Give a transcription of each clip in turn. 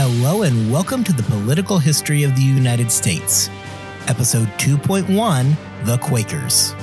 Hello and welcome to the Political History of the United States, Episode 2.1, The Quakers.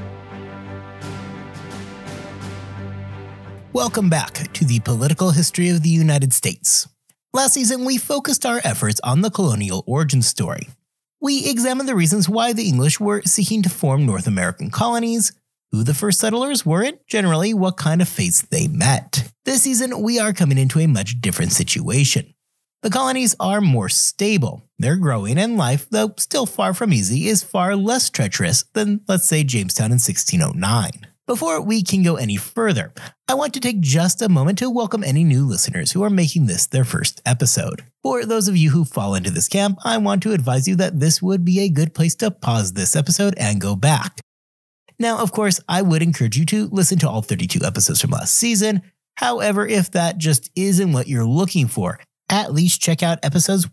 Welcome back to the Political History of the United States. Last season, we focused our efforts on the colonial origin story. We examined the reasons why the English were seeking to form North American colonies, who the first settlers were, and generally what kind of fates they met. This season, we are coming into a much different situation. The colonies are more stable. They're growing, and life, though still far from easy, is far less treacherous than, let's say, Jamestown in 1609. Before we can go any further, I want to take just a moment to welcome any new listeners who are making this their first episode. For those of you who fall into this camp, I want to advise you that this would be a good place to pause this episode and go back. Now, of course, I would encourage you to listen to all 32 episodes from last season. However, if that just isn't what you're looking for, at least check out episodes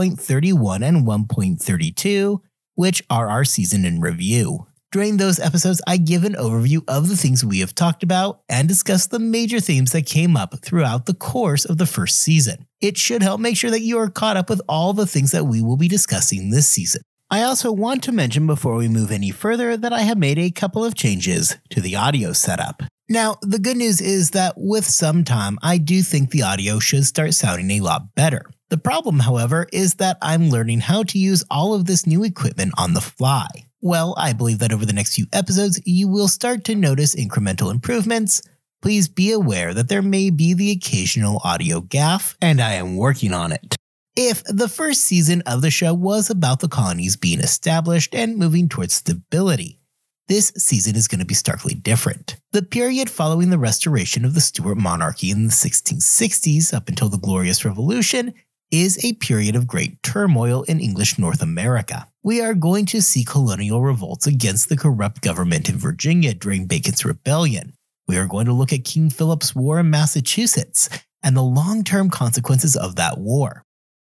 1.31 and 1.32, which are our season in review. During those episodes, I give an overview of the things we have talked about and discuss the major themes that came up throughout the course of the first season. It should help make sure that you are caught up with all the things that we will be discussing this season. I also want to mention before we move any further that I have made a couple of changes to the audio setup. Now, the good news is that with some time, I do think the audio should start sounding a lot better. The problem, however, is that I'm learning how to use all of this new equipment on the fly. Well, I believe that over the next few episodes, you will start to notice incremental improvements. Please be aware that there may be the occasional audio gaffe, and I am working on it. If the first season of the show was about the colonies being established and moving towards stability, this season is going to be starkly different. The period following the restoration of the Stuart monarchy in the 1660s up until the Glorious Revolution is a period of great turmoil in English North America. We are going to see colonial revolts against the corrupt government in Virginia during Bacon's Rebellion. We are going to look at King Philip's War in Massachusetts and the long-term consequences of that war.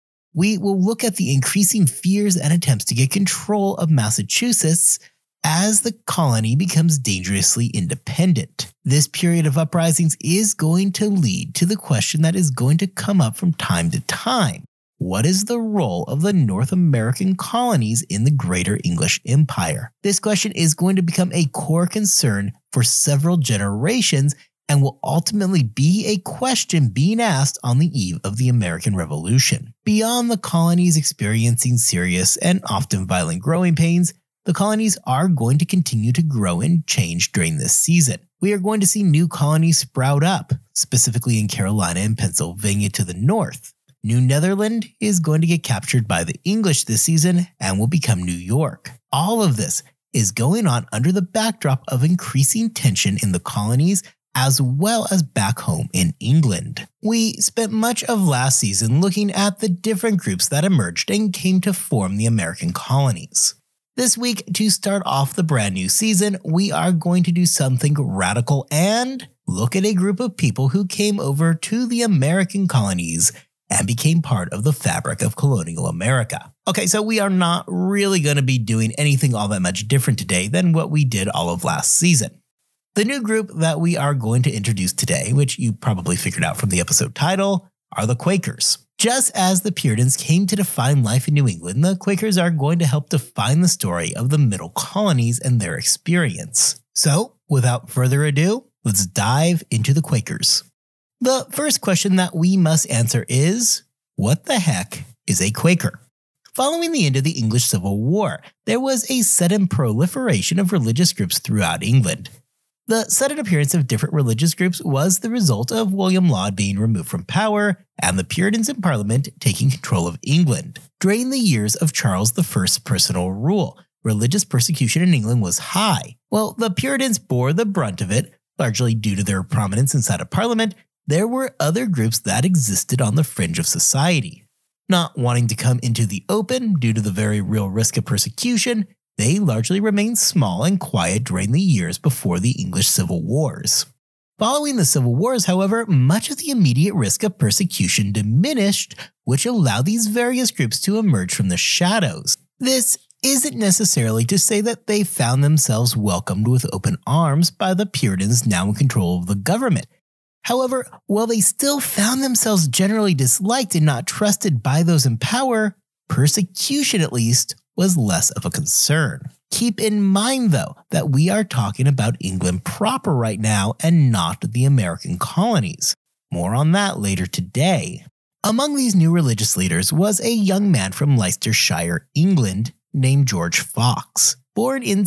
We will look at the increasing fears and attempts to get control of Massachusetts as the colony becomes dangerously independent. This period of uprisings is going to lead to the question that is going to come up from time to time. What is the role of the North American colonies in the greater English Empire? This question is going to become a core concern for several generations and will ultimately be a question being asked on the eve of the American Revolution. Beyond the colonies experiencing serious and often violent growing pains, the colonies are going to continue to grow and change during this season. We are going to see new colonies sprout up, specifically in Carolina and Pennsylvania to the north. New Netherland is going to get captured by the English this season and will become New York. All of this is going on under the backdrop of increasing tension in the colonies as well as back home in England. We spent much of last season looking at the different groups that emerged and came to form the American colonies. This week, to start off the brand new season, we are going to do something radical and look at a group of people who came over to the American colonies and became part of the fabric of colonial America. Okay, so we are not really going to be doing anything all that much different today than what we did all of last season. The new group that we are going to introduce today, which you probably figured out from the episode title, are the Quakers. Just as the Puritans came to define life in New England, the Quakers are going to help define the story of the middle colonies and their experience. So, without further ado, let's dive into the Quakers. The first question that we must answer is, what the heck is a Quaker? Following the end of the English Civil War, there was a sudden proliferation of religious groups throughout England. The sudden appearance of different religious groups was the result of William Laud being removed from power and the Puritans in Parliament taking control of England. During the years of Charles I's personal rule, religious persecution in England was high. While the Puritans bore the brunt of it, largely due to their prominence inside of Parliament, there were other groups that existed on the fringe of society. Not wanting to come into the open due to the very real risk of persecution, they largely remained small and quiet during the years before the English Civil Wars. Following the Civil Wars, however, much of the immediate risk of persecution diminished, which allowed these various groups to emerge from the shadows. This isn't necessarily to say that they found themselves welcomed with open arms by the Puritans now in control of the government. However, while they still found themselves generally disliked and not trusted by those in power, persecution at least was less of a concern. Keep in mind, though, that we are talking about England proper right now and not the American colonies. More on that later today. Among these new religious leaders was a young man from Leicestershire, England, named George Fox. Born in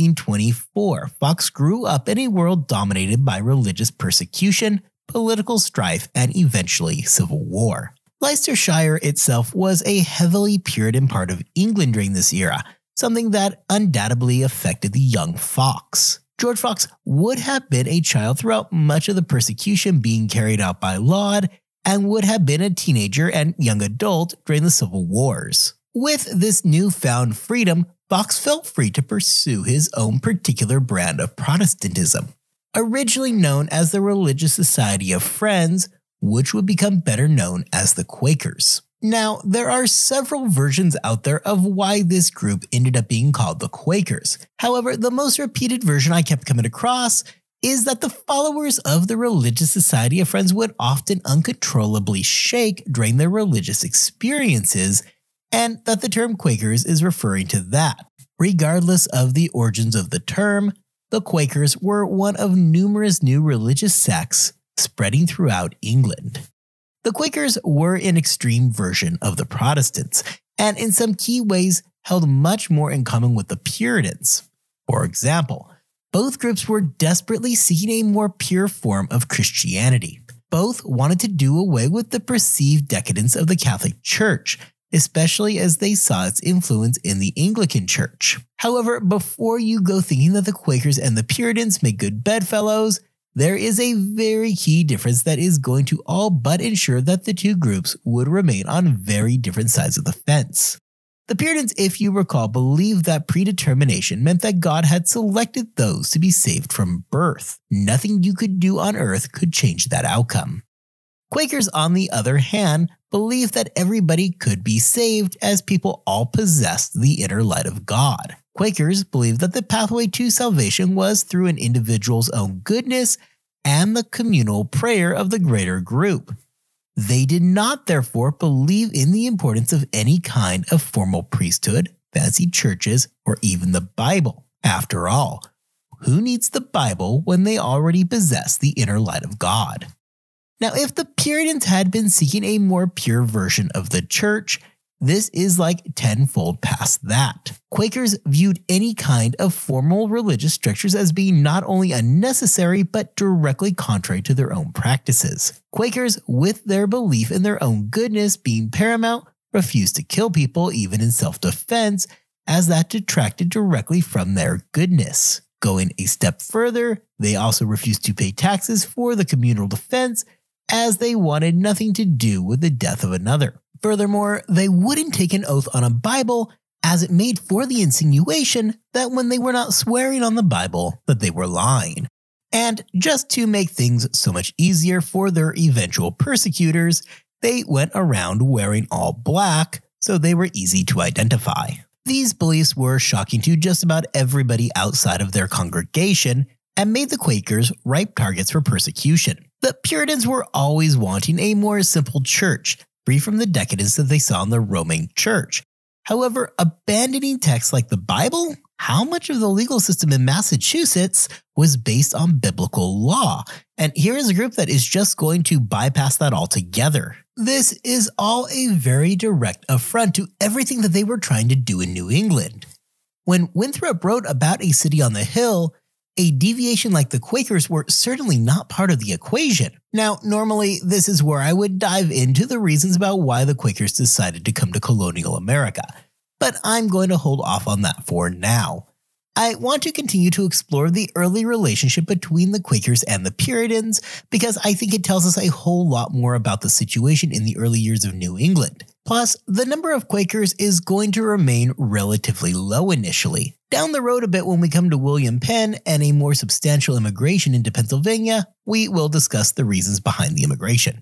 1624, Fox grew up in a world dominated by religious persecution, political strife, and eventually civil war. Leicestershire itself was a heavily Puritan part of England during this era, something that undoubtedly affected the young Fox. George Fox would have been a child throughout much of the persecution being carried out by Laud, and would have been a teenager and young adult during the Civil Wars. With this newfound freedom, Fox felt free to pursue his own particular brand of Protestantism. Originally known as the Religious Society of Friends, which would become better known as the Quakers. Now, there are several versions out there of why this group ended up being called the Quakers. However, the most repeated version I kept coming across is that the followers of the Religious Society of Friends would often uncontrollably shake during their religious experiences, and that the term Quakers is referring to that. Regardless of the origins of the term, the Quakers were one of numerous new religious sects spreading throughout England. The Quakers were an extreme version of the Protestants, and in some key ways held much more in common with the Puritans. For example, both groups were desperately seeking a more pure form of Christianity. Both wanted to do away with the perceived decadence of the Catholic Church, especially as they saw its influence in the Anglican Church. However, before you go thinking that the Quakers and the Puritans make good bedfellows, there is a very key difference that is going to all but ensure that the two groups would remain on very different sides of the fence. The Puritans, if you recall, believed that predetermination meant that God had selected those to be saved from birth. Nothing you could do on earth could change that outcome. Quakers, on the other hand, believed that everybody could be saved as people all possessed the inner light of God. Quakers believed that the pathway to salvation was through an individual's own goodness and the communal prayer of the greater group. They did not, therefore, believe in the importance of any kind of formal priesthood, fancy churches, or even the Bible. After all, who needs the Bible when they already possess the inner light of God? Now, if the Puritans had been seeking a more pure version of the church, this is like tenfold past that. Quakers viewed any kind of formal religious strictures as being not only unnecessary, but directly contrary to their own practices. Quakers, with their belief in their own goodness being paramount, refused to kill people even in self-defense, as that detracted directly from their goodness. Going a step further, they also refused to pay taxes for the communal defense, as they wanted nothing to do with the death of another. Furthermore, they wouldn't take an oath on a Bible, as it made for the insinuation that when they were not swearing on the Bible, that they were lying. And just to make things so much easier for their eventual persecutors, they went around wearing all black, so they were easy to identify. These beliefs were shocking to just about everybody outside of their congregation, and made the Quakers ripe targets for persecution. The Puritans were always wanting a more simple church, free from the decadence that they saw in the Roman Church. However, abandoning texts like the Bible, how much of the legal system in Massachusetts was based on biblical law? And here is a group that is just going to bypass that altogether. This is all a very direct affront to everything that they were trying to do in New England. When Winthrop wrote about a city on the hill, a deviation like the Quakers were certainly not part of the equation. Now, normally, this is where I would dive into the reasons about why the Quakers decided to come to colonial America, but I'm going to hold off on that for now. I want to continue to explore the early relationship between the Quakers and the Puritans because I think it tells us a whole lot more about the situation in the early years of New England. Plus, the number of Quakers is going to remain relatively low initially. Down the road a bit when we come to William Penn and a more substantial immigration into Pennsylvania, we will discuss the reasons behind the immigration.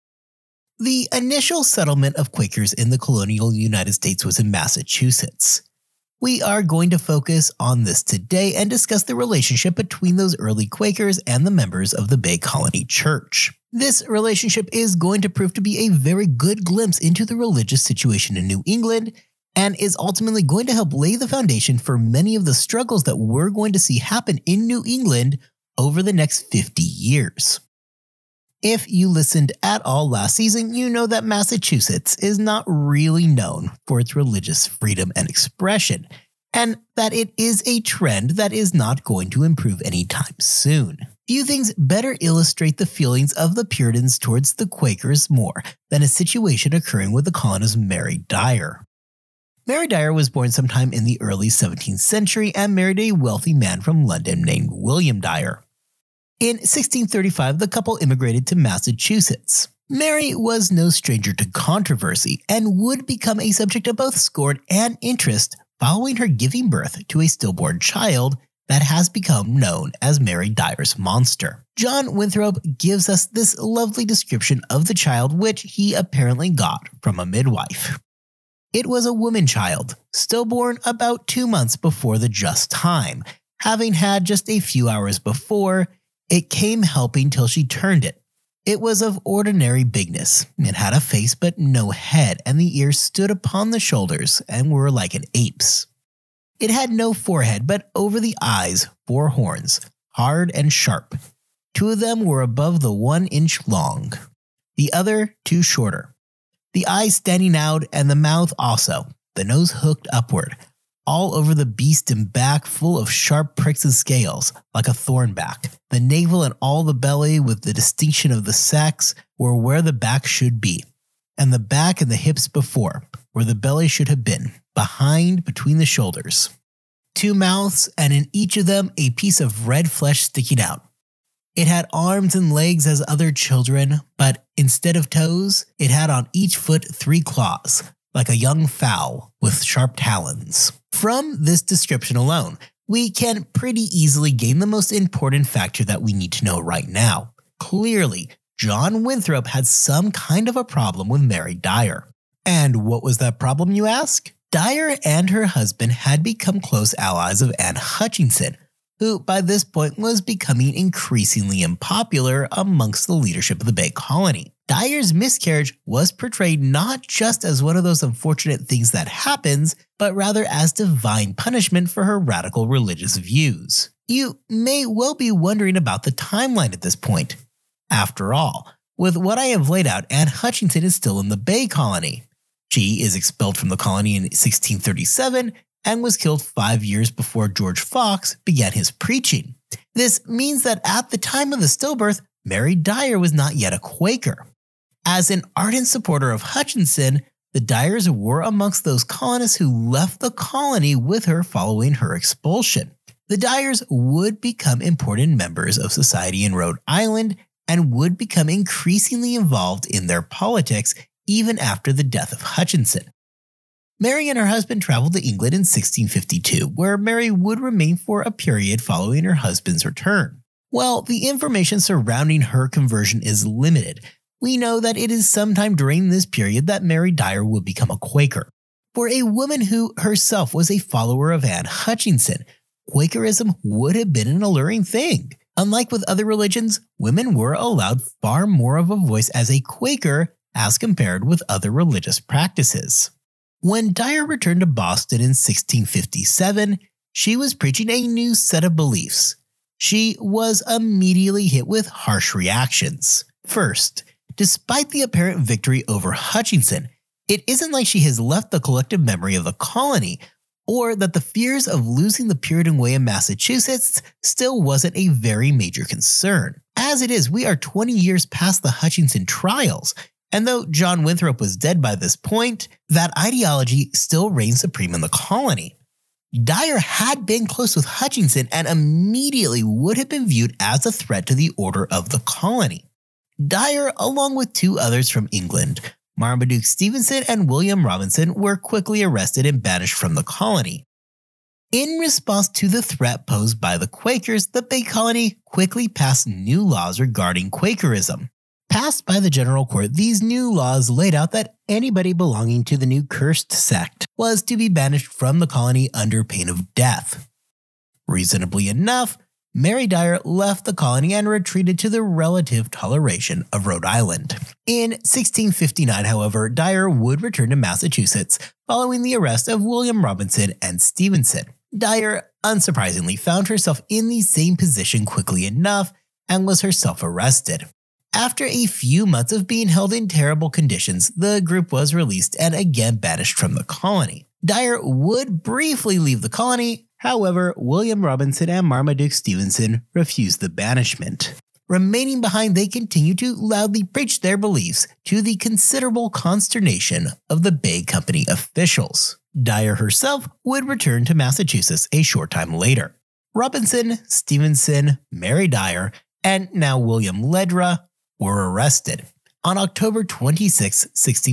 The initial settlement of Quakers in the colonial United States was in Massachusetts. We are going to focus on this today and discuss the relationship between those early Quakers and the members of the Bay Colony Church. This relationship is going to prove to be a very good glimpse into the religious situation in New England and is ultimately going to help lay the foundation for many of the struggles that we're going to see happen in New England over the next 50 years. If you listened at all last season, you know that Massachusetts is not really known for its religious freedom and expression, and that it is a trend that is not going to improve anytime soon. Few things better illustrate the feelings of the Puritans towards the Quakers more than a situation occurring with the colonist Mary Dyer. Mary Dyer was born sometime in the early 17th century and married a wealthy man from London named William Dyer. In 1635, the couple immigrated to Massachusetts. Mary was no stranger to controversy and would become a subject of both scorn and interest following her giving birth to a stillborn child that has become known as Mary Dyer's monster. John Winthrop gives us this lovely description of the child, which he apparently got from a midwife. It was a woman child, stillborn about 2 months before the just time, having had just a few hours before. It came helping till she turned it. It was of ordinary bigness. It had a face but no head, and the ears stood upon the shoulders and were like an ape's. It had no forehead, but over the eyes 4 horns, hard and sharp. 2 of them were above the 1 inch long, the other 2 shorter. The eyes standing out and the mouth also, the nose hooked upward, all over the beast and back full of sharp pricks and scales, like a thornback. The navel and all the belly, with the distinction of the sex, were where the back should be, and the back and the hips before, where the belly should have been, behind between the shoulders. 2 mouths, and in each of them a piece of red flesh sticking out. It had arms and legs as other children, but instead of toes, it had on each foot 3 claws, like a young fowl with sharp talons. From this description alone, we can pretty easily gain the most important factor that we need to know right now. Clearly, John Winthrop had some kind of a problem with Mary Dyer. And what was that problem, you ask? Dyer and her husband had become close allies of Anne Hutchinson, who by this point was becoming increasingly unpopular amongst the leadership of the Bay Colony. Dyer's miscarriage was portrayed not just as one of those unfortunate things that happens, but rather as divine punishment for her radical religious views. You may well be wondering about the timeline at this point. After all, with what I have laid out, Anne Hutchinson is still in the Bay Colony. She is expelled from the colony in 1637 and was killed 5 years before George Fox began his preaching. This means that at the time of the stillbirth, Mary Dyer was not yet a Quaker. As an ardent supporter of Hutchinson, the Dyers were amongst those colonists who left the colony with her following her expulsion. The Dyers would become important members of society in Rhode Island and would become increasingly involved in their politics even after the death of Hutchinson. Mary and her husband traveled to England in 1652, where Mary would remain for a period following her husband's return. While the information surrounding her conversion is limited, we know that it is sometime during this period that Mary Dyer would become a Quaker. For a woman who herself was a follower of Anne Hutchinson, Quakerism would have been an alluring thing. Unlike with other religions, women were allowed far more of a voice as a Quaker as compared with other religious practices. When Dyer returned to Boston in 1657, she was preaching a new set of beliefs. She was immediately hit with harsh reactions. First, despite the apparent victory over Hutchinson, it isn't like she has left the collective memory of the colony, or that the fears of losing the Puritan way in Massachusetts still wasn't a very major concern. As it is, we are 20 years past the Hutchinson trials, and though John Winthrop was dead by this point, that ideology still reigned supreme in the colony. Dyer had been close with Hutchinson and immediately would have been viewed as a threat to the order of the colony. Dyer, along with 2 others from England, Marmaduke Stevenson and William Robinson, were quickly arrested and banished from the colony. In response to the threat posed by the Quakers, the Bay Colony quickly passed new laws regarding Quakerism. Passed by the General Court, these new laws laid out that anybody belonging to the new cursed sect was to be banished from the colony under pain of death. Reasonably enough, Mary Dyer left the colony and retreated to the relative toleration of Rhode Island. In 1659, however, Dyer would return to Massachusetts following the arrest of William Robinson and Stevenson. Dyer, unsurprisingly, found herself in the same position quickly enough and was herself arrested. After a few months of being held in terrible conditions, the group was released and again banished from the colony. Dyer would briefly leave the colony. However, William Robinson and Marmaduke Stevenson refused the banishment. Remaining behind, they continued to loudly preach their beliefs to the considerable consternation of the Bay Company officials. Dyer herself would return to Massachusetts a short time later. Robinson, Stevenson, Mary Dyer, and now William Leddra were arrested. On October 26,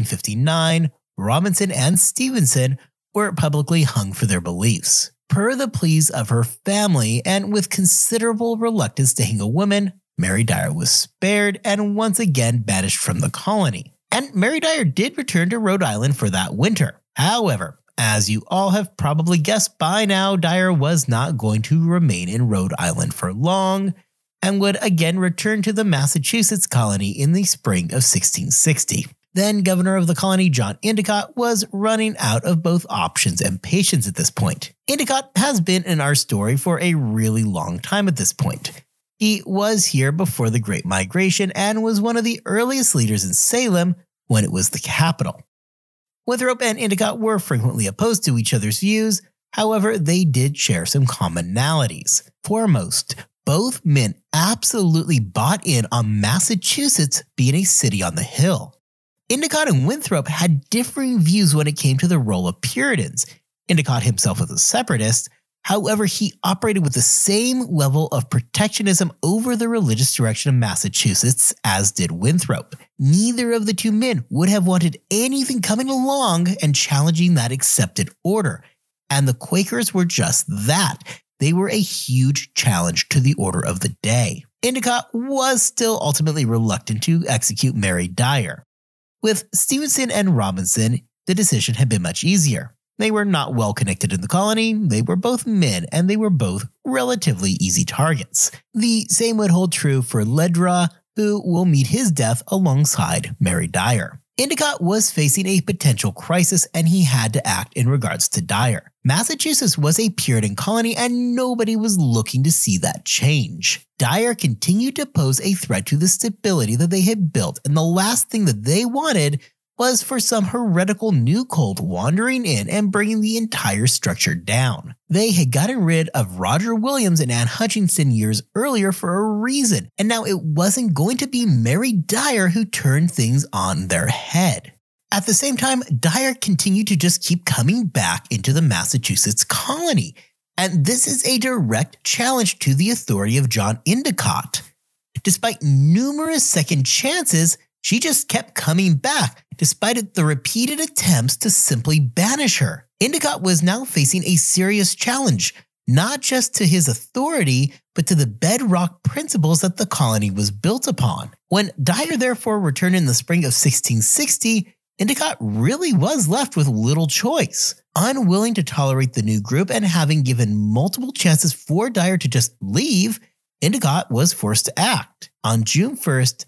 1659, Robinson and Stevenson were publicly hung for their beliefs. Per the pleas of her family, and with considerable reluctance to hang a woman, Mary Dyer was spared and once again banished from the colony. And Mary Dyer did return to Rhode Island for that winter. However, as you all have probably guessed by now, Dyer was not going to remain in Rhode Island for long, and would again return to the Massachusetts colony in the spring of 1660. Then governor of the colony, John Endicott, was running out of both options and patience at this point. Endicott has been in our story for a really long time at this point. He was here before the Great Migration and was one of the earliest leaders in Salem when it was the capital. Winthrop and Endicott were frequently opposed to each other's views, however, they did share some commonalities. Foremost, both men absolutely bought in on Massachusetts being a city on the hill. Endicott and Winthrop had differing views when it came to the role of Puritans. Endicott himself was a separatist, however, he operated with the same level of protectionism over the religious direction of Massachusetts as did Winthrop. Neither of the two men would have wanted anything coming along and challenging that accepted order, and the Quakers were just that. They were a huge challenge to the order of the day. Endicott was still ultimately reluctant to execute Mary Dyer. With Stevenson and Robinson, the decision had been much easier. They were not well connected in the colony, they were both men, and they were both relatively easy targets. The same would hold true for Leddra, who will meet his death alongside Mary Dyer. Endicott was facing a potential crisis and he had to act in regards to Dyer. Massachusetts was a Puritan colony and nobody was looking to see that change. Dyer continued to pose a threat to the stability that they had built, and the last thing that they wanted was for some heretical new cult wandering in and bringing the entire structure down. They had gotten rid of Roger Williams and Anne Hutchinson years earlier for a reason, and now it wasn't going to be Mary Dyer who turned things on their head. At the same time, Dyer continued to just keep coming back into the Massachusetts colony, and this is a direct challenge to the authority of John Endicott. Despite numerous second chances, she just kept coming back, despite the repeated attempts to simply banish her. Endicott was now facing a serious challenge, not just to his authority, but to the bedrock principles that the colony was built upon. When Dyer therefore returned in the spring of 1660, Endicott really was left with little choice. Unwilling to tolerate the new group and having given multiple chances for Dyer to just leave, Endicott was forced to act. On June 1st,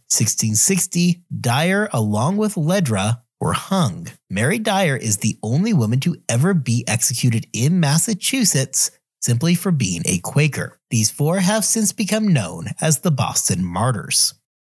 1660, Dyer, along with Leddra, were hung. Mary Dyer is the only woman to ever be executed in Massachusetts simply for being a Quaker. These four have since become known as the Boston Martyrs.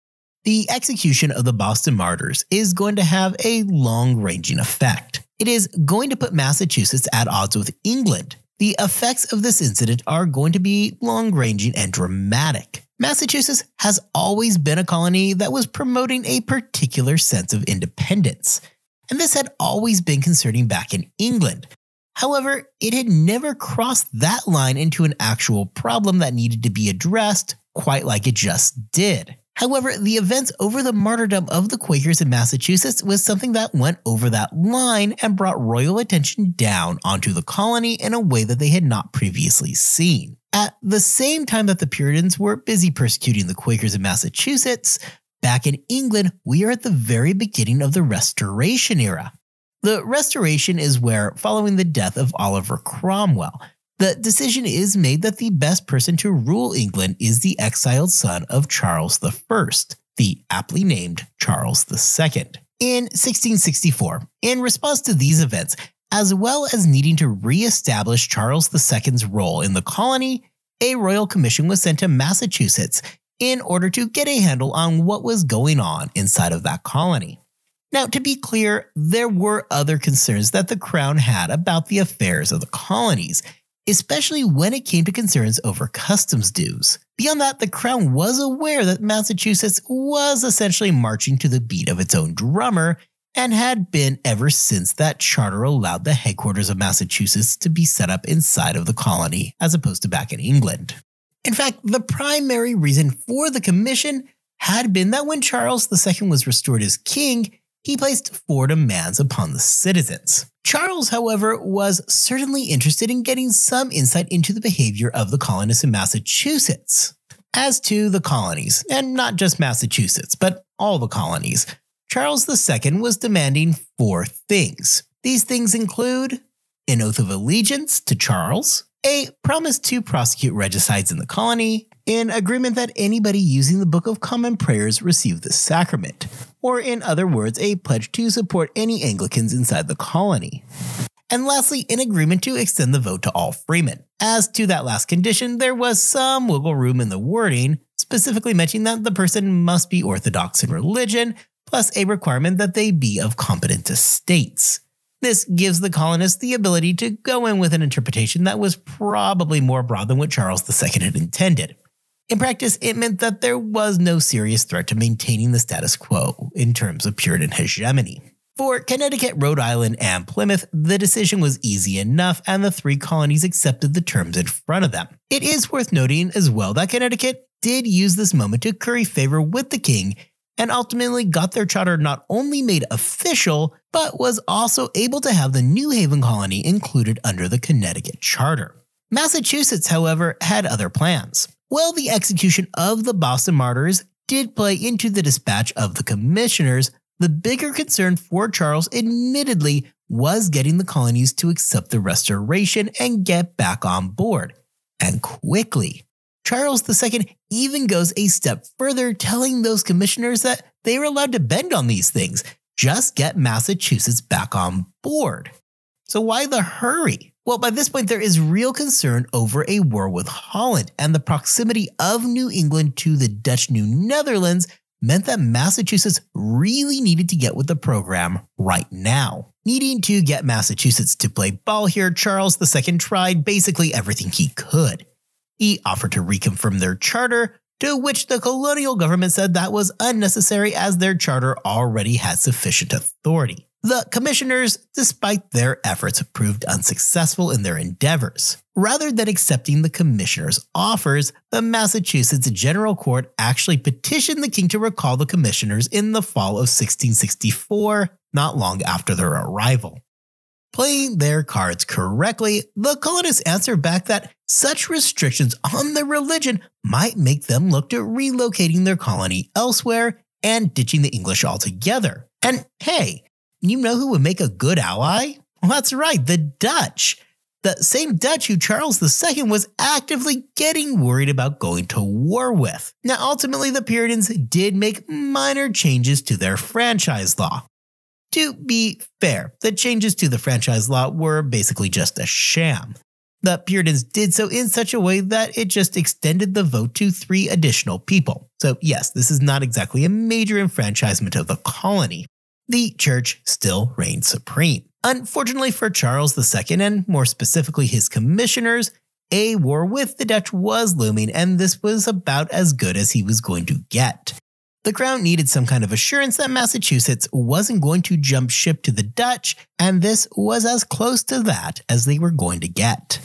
The execution of the Boston Martyrs is going to have a long-ranging effect. It is going to put Massachusetts at odds with England. The effects of this incident are going to be long-ranging and dramatic. Massachusetts has always been a colony that was promoting a particular sense of independence, and this had always been concerning back in England. However, it had never crossed that line into an actual problem that needed to be addressed quite like it just did. However, the events over the martyrdom of the Quakers in Massachusetts was something that went over that line and brought royal attention down onto the colony in a way that they had not previously seen. At the same time that the Puritans were busy persecuting the Quakers in Massachusetts, Back in England, we are at the very beginning of the Restoration era. The Restoration is where, following the death of Oliver Cromwell, the decision is made that the best person to rule England is the exiled son of Charles I, the aptly named Charles II. In 1664, in response to these events, as well as needing to re-establish Charles II's role in the colony, a royal commission was sent to Massachusetts in order to get a handle on what was going on inside of that colony. Now, to be clear, there were other concerns that the Crown had about the affairs of the colonies, especially when it came to concerns over customs dues. Beyond that, the Crown was aware that Massachusetts was essentially marching to the beat of its own drummer, and had been ever since that charter allowed the headquarters of Massachusetts to be set up inside of the colony as opposed to back in England. In fact, the primary reason for the commission had been that when Charles II was restored as king, he placed 4 demands upon the citizens. Charles, however, was certainly interested in getting some insight into the behavior of the colonists in Massachusetts. As to the colonies, and not just Massachusetts, but all the colonies, Charles II was demanding 4 things. These things include an oath of allegiance to Charles, a promise to prosecute regicides in the colony, an agreement that anybody using the Book of Common Prayers receive the sacrament, or in other words, a pledge to support any Anglicans inside the colony. And lastly, an agreement to extend the vote to all freemen. As to that last condition, there was some wiggle room in the wording, specifically mentioning that the person must be orthodox in religion, plus a requirement that they be of competent estates. This gives the colonists the ability to go in with an interpretation that was probably more broad than what Charles II had intended. In practice, it meant that there was no serious threat to maintaining the status quo in terms of Puritan hegemony. For Connecticut, Rhode Island, and Plymouth, the decision was easy enough, and the 3 colonies accepted the terms in front of them. It is worth noting as well that Connecticut did use this moment to curry favor with the king, and ultimately got their charter not only made official, but was also able to have the New Haven colony included under the Connecticut charter. Massachusetts, however, had other plans. While the execution of the Boston martyrs did play into the dispatch of the commissioners, the bigger concern for Charles admittedly was getting the colonies to accept the Restoration and get back on board, and quickly. Charles II even goes a step further, telling those commissioners that they were allowed to bend on these things, just get Massachusetts back on board. So why the hurry? Well, by this point, there is real concern over a war with Holland, and the proximity of New England to the Dutch New Netherlands meant that Massachusetts really needed to get with the program right now. Needing to get Massachusetts to play ball here, Charles II tried basically everything he could. He offered to reconfirm their charter, to which the colonial government said that was unnecessary as their charter already had sufficient authority. The commissioners, despite their efforts, proved unsuccessful in their endeavors. Rather than accepting the commissioners' offers, the Massachusetts General Court actually petitioned the king to recall the commissioners in the fall of 1664, not long after their arrival. Playing their cards correctly, the colonists answered back that such restrictions on their religion might make them look to relocating their colony elsewhere and ditching the English altogether. And hey, you know who would make a good ally? Well, that's right, the Dutch. The same Dutch who Charles II was actively getting worried about going to war with. Now, ultimately, the Puritans did make minor changes to their franchise law. To be fair, the changes to the franchise law were basically just a sham. The Puritans did so in such a way that it just extended the vote to 3 additional people. So yes, this is not exactly a major enfranchisement of the colony. The church still reigned supreme. Unfortunately for Charles II, and more specifically his commissioners, a war with the Dutch was looming, and this was about as good as he was going to get. The Crown needed some kind of assurance that Massachusetts wasn't going to jump ship to the Dutch, and this was as close to that as they were going to get.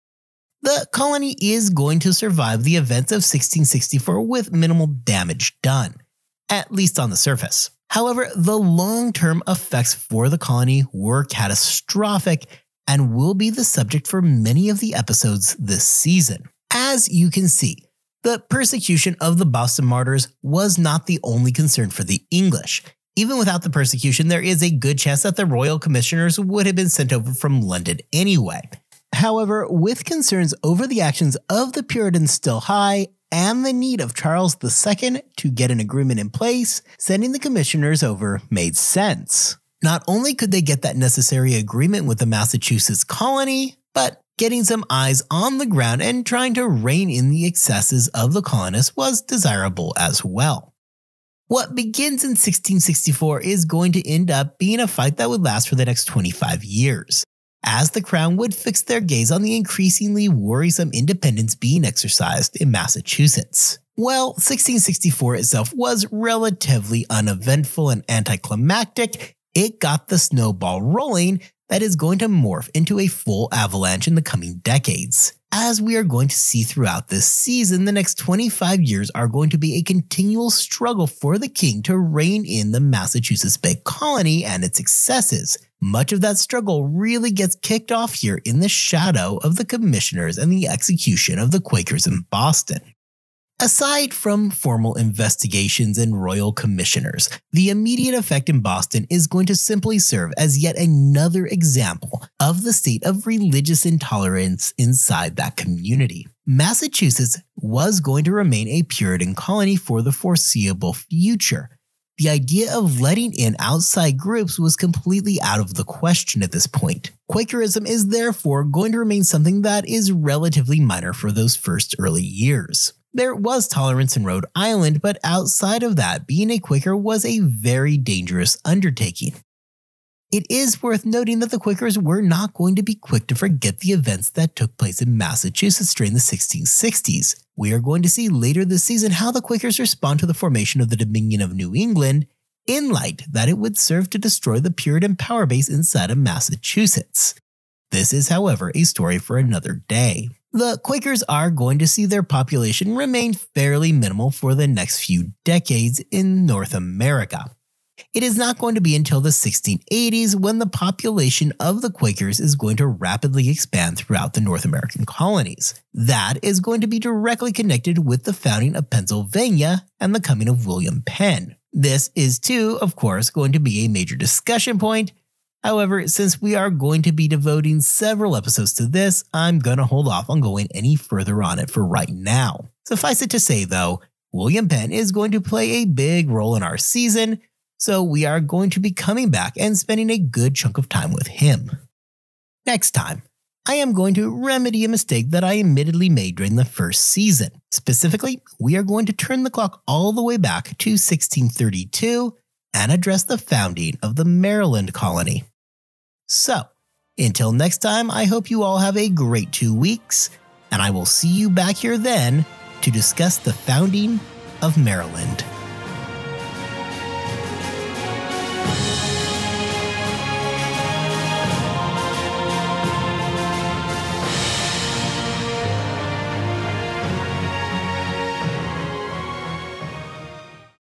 The colony is going to survive the events of 1664 with minimal damage done, at least on the surface. However, the long-term effects for the colony were catastrophic and will be the subject for many of the episodes this season. As you can see, The persecution of the Boston martyrs was not the only concern for the English. Even without the persecution, there is a good chance that the royal commissioners would have been sent over from London anyway. However, with concerns over the actions of the Puritans still high, and the need of Charles II to get an agreement in place, sending the commissioners over made sense. Not only could they get that necessary agreement with the Massachusetts colony, but getting some eyes on the ground and trying to rein in the excesses of the colonists was desirable as well. What begins in 1664 is going to end up being a fight that would last for the next 25 years, as the Crown would fix their gaze on the increasingly worrisome independence being exercised in Massachusetts. While 1664 itself was relatively uneventful and anticlimactic, it got the snowball rolling that is going to morph into a full avalanche in the coming decades. As we are going to see throughout this season, the next 25 years are going to be a continual struggle for the king to rein in the Massachusetts Bay Colony and its excesses. Much of that struggle really gets kicked off here in the shadow of the commissioners and the execution of the Quakers in Boston. Aside from formal investigations and royal commissioners, the immediate effect in Boston is going to simply serve as yet another example of the state of religious intolerance inside that community. Massachusetts was going to remain a Puritan colony for the foreseeable future. The idea of letting in outside groups was completely out of the question at this point. Quakerism is therefore going to remain something that is relatively minor for those first early years. There was tolerance in Rhode Island, but outside of that, being a Quaker was a very dangerous undertaking. It is worth noting that the Quakers were not going to be quick to forget the events that took place in Massachusetts during the 1660s. We are going to see later this season how the Quakers respond to the formation of the Dominion of New England, in light that it would serve to destroy the Puritan power base inside of Massachusetts. This is, however, a story for another day. The Quakers are going to see their population remain fairly minimal for the next few decades in North America. It is not going to be until the 1680s when the population of the Quakers is going to rapidly expand throughout the North American colonies. That is going to be directly connected with the founding of Pennsylvania and the coming of William Penn. This is too, of course, going to be a major discussion point. However, since we are going to be devoting several episodes to this, I'm going to hold off on going any further on it for right now. Suffice it to say though, William Penn is going to play a big role in our season, so we are going to be coming back and spending a good chunk of time with him. Next time, I am going to remedy a mistake that I admittedly made during the first season. Specifically, we are going to turn the clock all the way back to 1632 and address the founding of the Maryland colony. So, until next time, I hope you all have a great 2 weeks, and I will see you back here then to discuss the founding of Maryland.